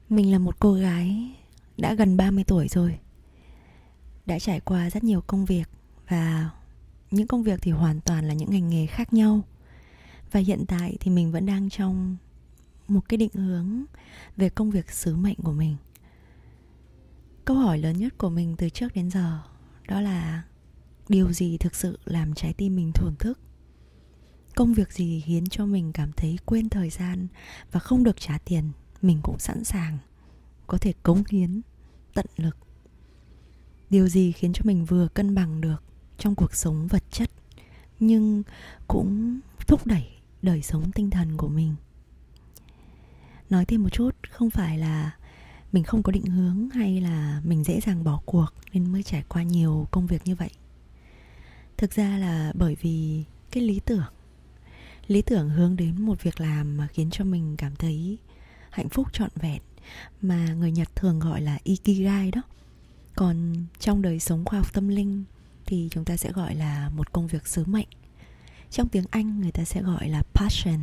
Mình là một cô gái đã gần 30 tuổi rồi. Đã trải qua rất nhiều công việc. Và những công việc thì hoàn toàn là những ngành nghề khác nhau. Và hiện tại thì mình vẫn đang trong một cái định hướng về công việc sứ mệnh của mình. Câu hỏi lớn nhất của mình từ trước đến giờ đó là điều gì thực sự làm trái tim mình thổn thức? Công việc gì khiến cho mình cảm thấy quên thời gian và không được trả tiền, mình cũng sẵn sàng có thể cống hiến tận lực. Điều gì khiến cho mình vừa cân bằng được trong cuộc sống vật chất nhưng cũng thúc đẩy đời sống tinh thần của mình. Nói thêm một chút, không phải là mình không có định hướng hay là mình dễ dàng bỏ cuộc nên mới trải qua nhiều công việc như vậy. Thực ra là bởi vì cái lý tưởng hướng đến một việc làm mà khiến cho mình cảm thấy hạnh phúc trọn vẹn, mà người Nhật thường gọi là Ikigai đó. Còn trong đời sống khoa học tâm linh thì chúng ta sẽ gọi là một công việc sứ mệnh. Trong tiếng Anh người ta sẽ gọi là passion.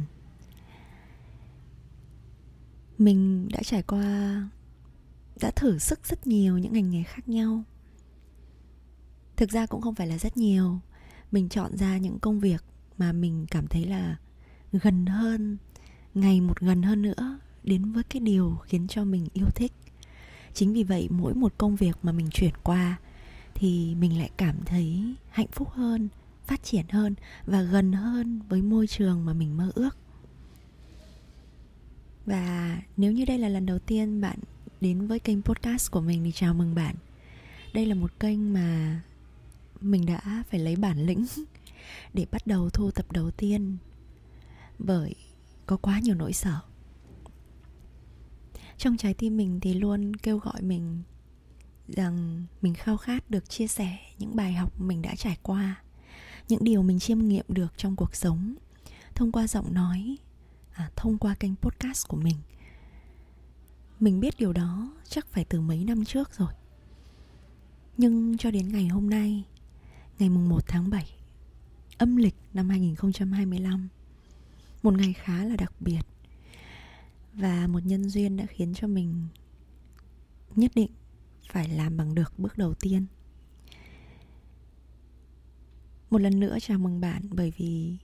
Mình đã trải qua, đã thử sức rất nhiều những ngành nghề khác nhau. Thực ra cũng không phải là rất nhiều. Mình chọn ra những công việc mà mình cảm thấy là gần hơn, ngày một gần hơn nữa đến với cái điều khiến cho mình yêu thích. Chính vì vậy mỗi một công việc mà mình chuyển qua thì mình lại cảm thấy hạnh phúc hơn, phát triển hơn và gần hơn với môi trường mà mình mơ ước. Và nếu như đây là lần đầu tiên bạn đến với kênh podcast của mình thì chào mừng bạn. Đây là một kênh mà mình đã phải lấy bản lĩnh để bắt đầu thu tập đầu tiên, bởi có quá nhiều nỗi sợ. Trong trái tim mình thì luôn kêu gọi mình rằng mình khao khát được chia sẻ những bài học mình đã trải qua, những điều mình chiêm nghiệm được trong cuộc sống thông qua giọng nói, thông qua kênh podcast của mình. Mình biết điều đó chắc phải từ mấy năm trước rồi. Nhưng cho đến ngày hôm nay, ngày mùng 1 tháng 7 âm lịch năm 2025, một ngày khá là đặc biệt, và một nhân duyên đã khiến cho mình nhất định phải làm bằng được bước đầu tiên. Một lần nữa chào mừng bạn, bởi vì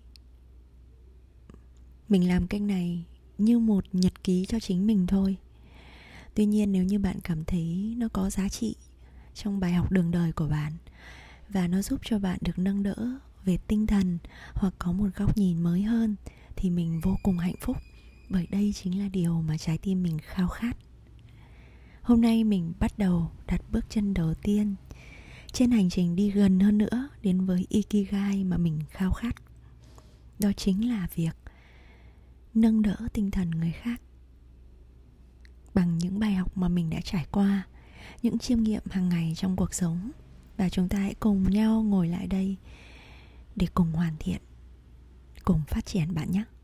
mình làm kênh này như một nhật ký cho chính mình thôi. Tuy nhiên nếu như bạn cảm thấy nó có giá trị trong bài học đường đời của bạn và nó giúp cho bạn được nâng đỡ về tinh thần hoặc có một góc nhìn mới hơn thì mình vô cùng hạnh phúc, bởi đây chính là điều mà trái tim mình khao khát. Hôm nay mình bắt đầu đặt bước chân đầu tiên trên hành trình đi gần hơn nữa đến với Ikigai mà mình khao khát. Đó chính là việc nâng đỡ tinh thần người khác bằng những bài học mà mình đã trải qua, những chiêm nghiệm hàng ngày trong cuộc sống. Và chúng ta hãy cùng nhau ngồi lại đây để cùng hoàn thiện, cùng phát triển bạn nhé.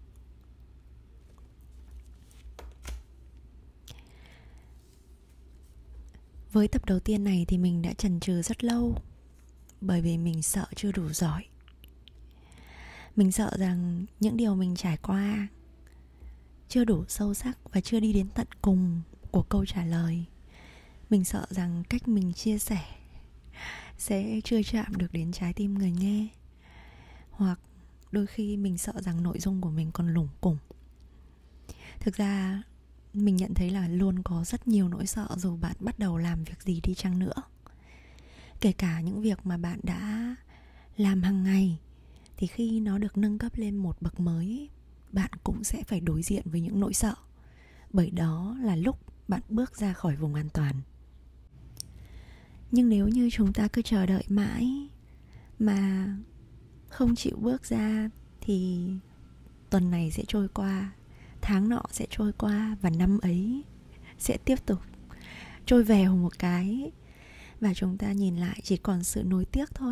Với tập đầu tiên này thì mình đã chần chừ rất lâu, bởi vì mình sợ chưa đủ giỏi. Mình sợ rằng những điều mình trải qua chưa đủ sâu sắc và chưa đi đến tận cùng của câu trả lời. Mình sợ rằng cách mình chia sẻ sẽ chưa chạm được đến trái tim người nghe, hoặc đôi khi mình sợ rằng nội dung của mình còn lủng củng. Thực ra mình nhận thấy là luôn có rất nhiều nỗi sợ dù bạn bắt đầu làm việc gì đi chăng nữa. Kể cả những việc mà bạn đã làm hàng ngày thì khi nó được nâng cấp lên một bậc mới, bạn cũng sẽ phải đối diện với những nỗi sợ, bởi đó là lúc bạn bước ra khỏi vùng an toàn. Nhưng nếu như chúng ta cứ chờ đợi mãi mà không chịu bước ra thì tuần này sẽ trôi qua, tháng nọ sẽ trôi qua, và năm ấy sẽ tiếp tục trôi vèo một cái, và chúng ta nhìn lại chỉ còn sự nuối tiếc thôi.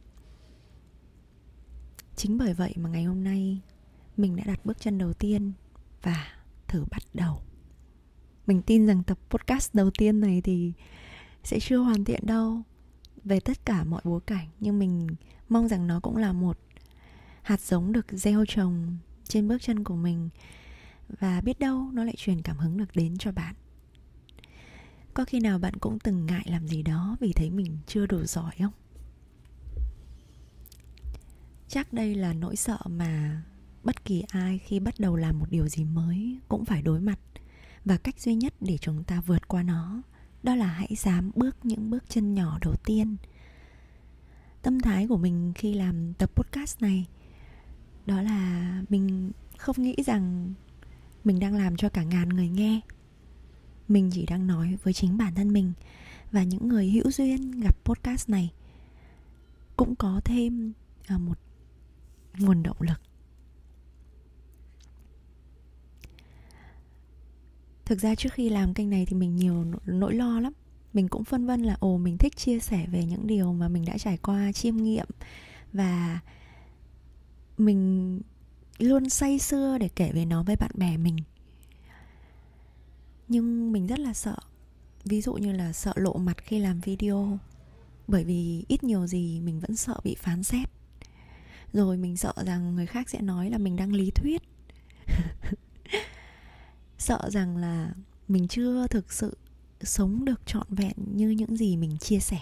Chính bởi vậy mà ngày hôm nay mình đã đặt bước chân đầu tiên và thử bắt đầu. Mình tin rằng tập podcast đầu tiên này thì sẽ chưa hoàn thiện đâu về tất cả mọi bối cảnh, nhưng mình mong rằng nó cũng là một hạt giống được gieo trồng trên bước chân của mình, và biết đâu nó lại truyền cảm hứng được đến cho bạn. Có khi nào bạn cũng từng ngại làm gì đó vì thấy mình chưa đủ giỏi không? Chắc đây là nỗi sợ mà bất kỳ ai khi bắt đầu làm một điều gì mới cũng phải đối mặt. Và cách duy nhất để chúng ta vượt qua nó, đó là hãy dám bước những bước chân nhỏ đầu tiên. Tâm thái của mình khi làm tập podcast này, đó là mình không nghĩ rằng mình đang làm cho cả ngàn người nghe. Mình chỉ đang nói với chính bản thân mình. Và những người hữu duyên gặp podcast này cũng có thêm một nguồn động lực. Thực ra trước khi làm kênh này thì mình nhiều nỗi lo lắm. Mình cũng phân vân là mình thích chia sẻ về những điều mà mình đã trải qua, chiêm nghiệm. Và mình luôn say sưa để kể về nó với bạn bè mình. Nhưng mình rất là sợ. Ví dụ như là sợ lộ mặt khi làm video. Bởi vì ít nhiều gì mình vẫn sợ bị phán xét. Rồi mình sợ rằng người khác sẽ nói là mình đang lý thuyết. Sợ rằng là mình chưa thực sự sống được trọn vẹn như những gì mình chia sẻ.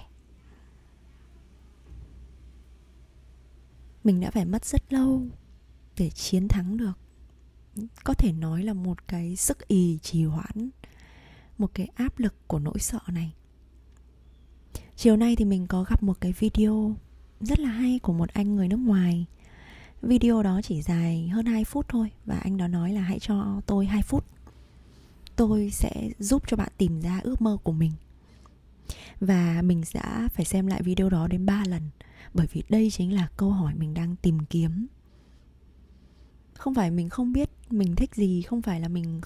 Mình đã phải mất rất lâu để chiến thắng được, có thể nói là một cái sức ì trì hoãn, một cái áp lực của nỗi sợ này. Chiều nay thì mình có gặp một cái video rất là hay của một anh người nước ngoài. Video đó chỉ dài hơn 2 phút thôi. Và anh đó nói là hãy cho tôi 2 phút, tôi sẽ giúp cho bạn tìm ra ước mơ của mình. Và mình đã phải xem lại video đó đến 3 lần. Bởi vì đây chính là câu hỏi mình đang tìm kiếm. Không phải mình không biết mình thích gì, không phải là mình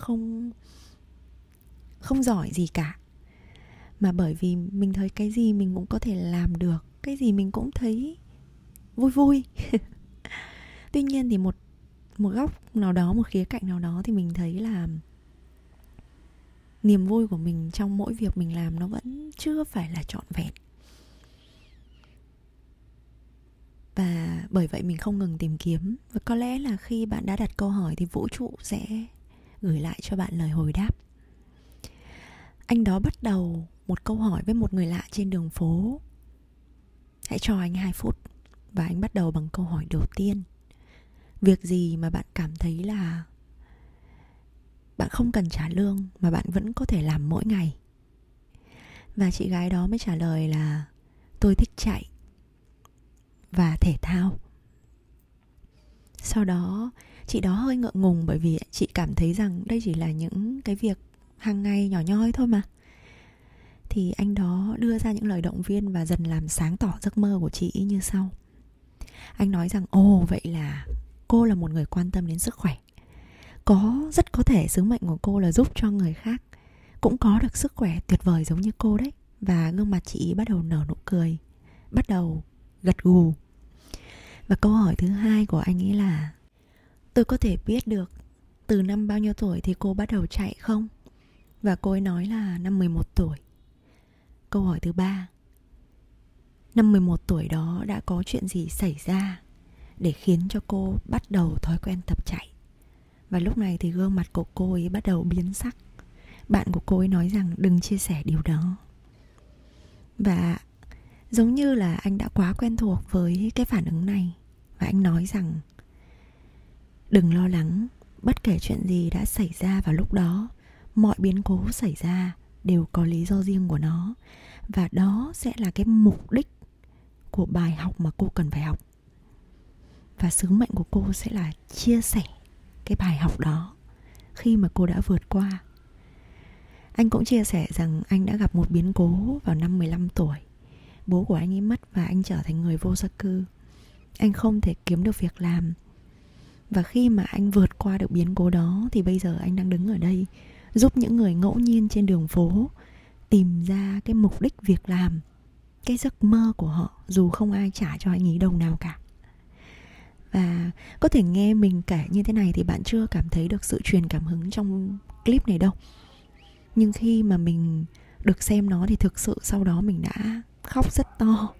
không giỏi gì cả, mà bởi vì mình thấy cái gì mình cũng có thể làm được, cái gì mình cũng thấy vui vui. Tuy nhiên thì một góc nào đó, một khía cạnh nào đó thì mình thấy là niềm vui của mình trong mỗi việc mình làm nó vẫn chưa phải là trọn vẹn. Và bởi vậy mình không ngừng tìm kiếm. Và có lẽ là khi bạn đã đặt câu hỏi thì vũ trụ sẽ gửi lại cho bạn lời hồi đáp. Anh đó bắt đầu một câu hỏi với một người lạ trên đường phố. Hãy cho anh 2 phút. Và anh bắt đầu bằng câu hỏi đầu tiên. Việc gì mà bạn cảm thấy là bạn không cần trả lương mà bạn vẫn có thể làm mỗi ngày? Và chị gái đó mới trả lời là tôi thích chạy và thể thao. Sau đó chị đó hơi ngượng ngùng, bởi vì chị cảm thấy rằng đây chỉ là những cái việc hàng ngày nhỏ nhoi thôi mà. Thì anh đó đưa ra những lời động viên và dần làm sáng tỏ giấc mơ của chị như sau. Anh nói rằng vậy là cô là một người quan tâm đến sức khỏe. Rất có thể sứ mệnh của cô là giúp cho người khác cũng có được sức khỏe tuyệt vời giống như cô đấy. Và gương mặt chị bắt đầu nở nụ cười, bắt đầu gật gù. Và câu hỏi thứ hai của anh ấy là tôi có thể biết được từ năm bao nhiêu tuổi thì cô bắt đầu chạy không? Và cô ấy nói là năm 11 tuổi. Câu hỏi thứ ba, năm 11 tuổi đó đã có chuyện gì xảy ra để khiến cho cô bắt đầu thói quen tập chạy? Và lúc này thì gương mặt của cô ấy bắt đầu biến sắc. Bạn của cô ấy nói rằng đừng chia sẻ điều đó. Và giống như là anh đã quá quen thuộc với cái phản ứng này. Và anh nói rằng đừng lo lắng, bất kể chuyện gì đã xảy ra vào lúc đó, mọi biến cố xảy ra đều có lý do riêng của nó. Và đó sẽ là cái mục đích của bài học mà cô cần phải học. Và sứ mệnh của cô sẽ là chia sẻ cái bài học đó khi mà cô đã vượt qua. Anh cũng chia sẻ rằng anh đã gặp một biến cố vào năm 15 tuổi. Bố của anh ấy mất và anh trở thành người vô gia cư. Anh không thể kiếm được việc làm. Và khi mà anh vượt qua được biến cố đó thì bây giờ anh đang đứng ở đây giúp những người ngẫu nhiên trên đường phố tìm ra cái mục đích việc làm, cái giấc mơ của họ, dù không ai trả cho anh ấy đồng nào cả. Và có thể nghe mình kể như thế này thì bạn chưa cảm thấy được sự truyền cảm hứng trong clip này đâu. Nhưng khi mà mình được xem nó thì thực sự sau đó mình đã khóc rất to.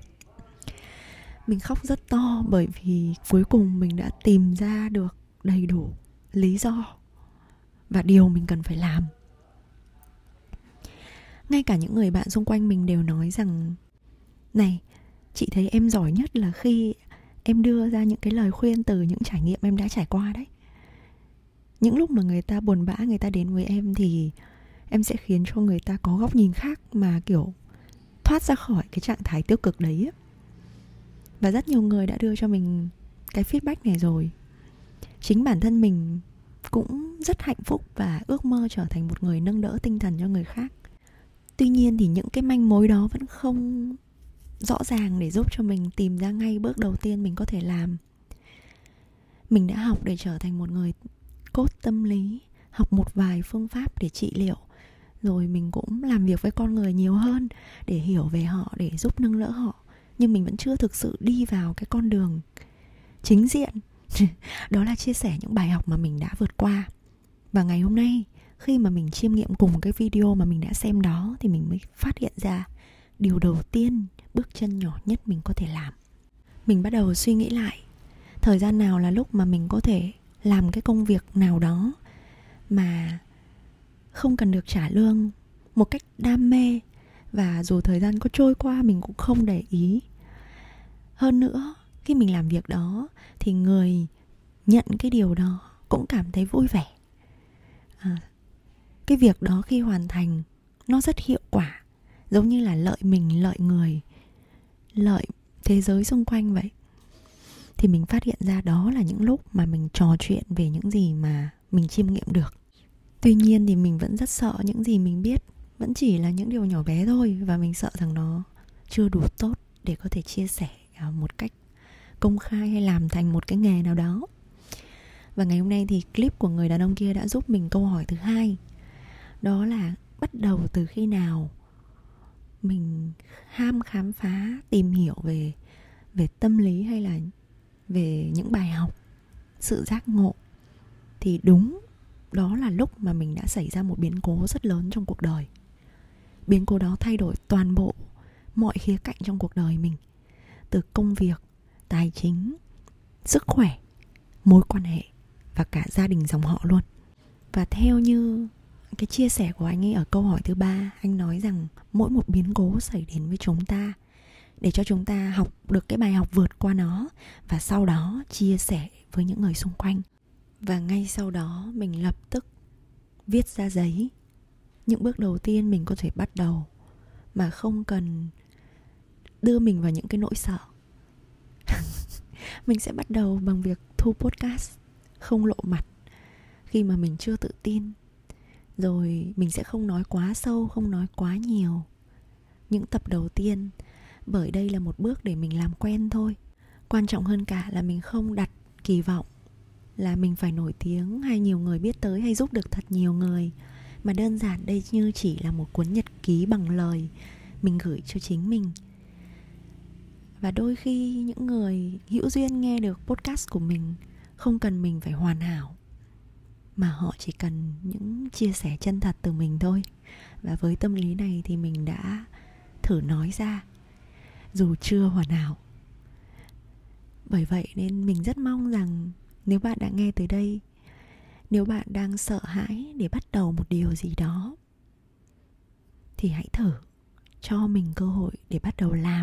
Mình khóc rất to bởi vì cuối cùng mình đã tìm ra được đầy đủ lý do và điều mình cần phải làm. Ngay cả những người bạn xung quanh mình đều nói rằng: này, chị thấy em giỏi nhất là khi em đưa ra những cái lời khuyên từ những trải nghiệm em đã trải qua đấy. Những lúc mà người ta buồn bã, người ta đến với em thì em sẽ khiến cho người ta có góc nhìn khác, mà kiểu thoát ra khỏi cái trạng thái tiêu cực đấy. Và rất nhiều người đã đưa cho mình cái feedback này rồi. Chính bản thân mình cũng rất hạnh phúc và ước mơ trở thành một người nâng đỡ tinh thần cho người khác. Tuy nhiên thì những cái manh mối đó vẫn không rõ ràng để giúp cho mình tìm ra ngay bước đầu tiên mình có thể làm. Mình đã học để trở thành một người coach tâm lý, học một vài phương pháp để trị liệu. Rồi mình cũng làm việc với con người nhiều hơn để hiểu về họ, để giúp nâng đỡ họ. Nhưng mình vẫn chưa thực sự đi vào cái con đường chính diện. Đó là chia sẻ những bài học mà mình đã vượt qua. Và ngày hôm nay, khi mà mình chiêm nghiệm cùng cái video mà mình đã xem đó, thì mình mới phát hiện ra điều đầu tiên, bước chân nhỏ nhất mình có thể làm. Mình bắt đầu suy nghĩ lại, thời gian nào là lúc mà mình có thể làm cái công việc nào đó mà không cần được trả lương, một cách đam mê, và dù thời gian có trôi qua mình cũng không để ý. Hơn nữa, khi mình làm việc đó thì người nhận cái điều đó cũng cảm thấy vui vẻ. Cái việc đó khi hoàn thành nó rất hiệu quả, giống như là lợi mình, lợi người, lợi thế giới xung quanh vậy. Thì mình phát hiện ra đó là những lúc mà mình trò chuyện về những gì mà mình chiêm nghiệm được. Tuy nhiên thì mình vẫn rất sợ những gì mình biết vẫn chỉ là những điều nhỏ bé thôi. Và mình sợ rằng nó chưa đủ tốt để có thể chia sẻ một cách công khai hay làm thành một cái nghề nào đó. Và ngày hôm nay thì clip của người đàn ông kia đã giúp mình câu hỏi thứ hai. Đó là bắt đầu từ khi nào mình ham khám phá, tìm hiểu về tâm lý hay là về những bài học, sự giác ngộ. Thì đúng, đó là lúc mà mình đã xảy ra một biến cố rất lớn trong cuộc đời. Biến cố đó thay đổi toàn bộ mọi khía cạnh trong cuộc đời mình, từ công việc, tài chính, sức khỏe, mối quan hệ và cả gia đình dòng họ luôn. Và theo như cái chia sẻ của anh ấy ở câu hỏi thứ 3, anh nói rằng mỗi một biến cố xảy đến với chúng ta để cho chúng ta học được cái bài học vượt qua nó, và sau đó chia sẻ với những người xung quanh. Và ngay sau đó mình lập tức viết ra giấy những bước đầu tiên mình có thể bắt đầu mà không cần đưa mình vào những cái nỗi sợ. Mình sẽ bắt đầu bằng việc thu podcast không lộ mặt khi mà mình chưa tự tin. Rồi mình sẽ không nói quá sâu, không nói quá nhiều những tập đầu tiên, bởi đây là một bước để mình làm quen thôi. Quan trọng hơn cả là mình không đặt kỳ vọng là mình phải nổi tiếng hay nhiều người biết tới hay giúp được thật nhiều người, mà đơn giản đây như chỉ là một cuốn nhật ký bằng lời mình gửi cho chính mình. Và đôi khi những người hữu duyên nghe được podcast của mình không cần mình phải hoàn hảo, mà họ chỉ cần những chia sẻ chân thật từ mình thôi. Và với tâm lý này thì mình đã thử nói ra dù chưa hoàn hảo. Bởi vậy nên mình rất mong rằng nếu bạn đã nghe tới đây, nếu bạn đang sợ hãi để bắt đầu một điều gì đó, thì hãy thử cho mình cơ hội để bắt đầu làm.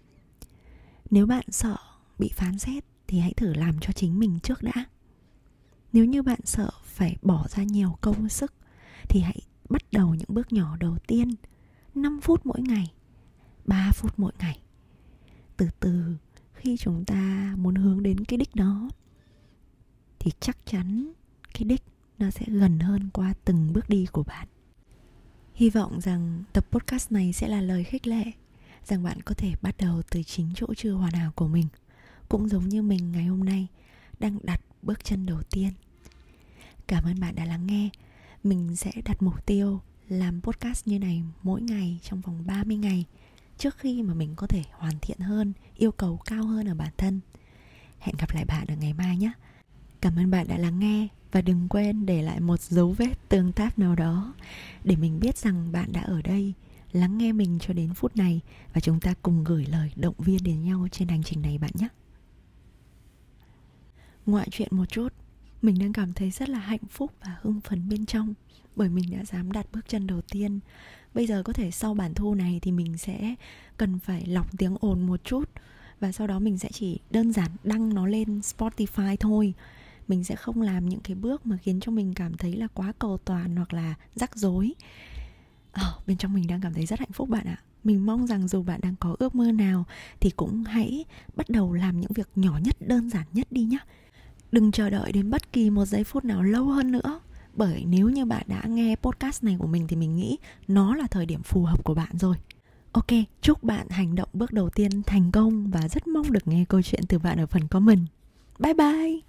Nếu bạn sợ bị phán xét thì hãy thử làm cho chính mình trước đã. Nếu như bạn sợ phải bỏ ra nhiều công sức thì hãy bắt đầu những bước nhỏ đầu tiên, 5 phút mỗi ngày, 3 phút mỗi ngày. Từ từ, khi chúng ta muốn hướng đến cái đích đó thì chắc chắn cái đích nó sẽ gần hơn qua từng bước đi của bạn. Hy vọng rằng tập podcast này sẽ là lời khích lệ, rằng bạn có thể bắt đầu từ chính chỗ chưa hoàn hảo của mình, cũng giống như mình ngày hôm nay đang đặt bước chân đầu tiên. Cảm ơn bạn đã lắng nghe. Mình sẽ đặt mục tiêu làm podcast như này mỗi ngày trong vòng 30 ngày trước khi mà mình có thể hoàn thiện hơn, yêu cầu cao hơn ở bản thân. Hẹn gặp lại bạn ở ngày mai nhé. Cảm ơn bạn đã lắng nghe, và đừng quên để lại một dấu vết tương tác nào đó để mình biết rằng bạn đã ở đây lắng nghe mình cho đến phút này, và chúng ta cùng gửi lời động viên đến nhau trên hành trình này bạn nhé. Ngoại chuyện một chút, Mình đang cảm thấy rất là hạnh phúc và hưng phấn bên trong, bởi mình đã dám đặt bước chân đầu tiên. Bây giờ có thể sau bản thu này thì mình sẽ cần phải lọc tiếng ồn một chút, và sau đó mình sẽ chỉ đơn giản đăng nó lên Spotify thôi. Mình sẽ không làm những cái bước mà khiến cho mình cảm thấy là quá cầu toàn hoặc là rắc rối. Bên trong mình đang cảm thấy rất hạnh phúc bạn ạ. Mình mong rằng dù bạn đang có ước mơ nào thì cũng hãy bắt đầu làm những việc nhỏ nhất, đơn giản nhất đi nhé. Đừng chờ đợi đến bất kỳ một giây phút nào lâu hơn nữa. Bởi nếu như bạn đã nghe podcast này của mình thì mình nghĩ nó là thời điểm phù hợp của bạn rồi. Ok, chúc bạn hành động bước đầu tiên thành công và rất mong được nghe câu chuyện từ bạn ở phần comment. Bye bye!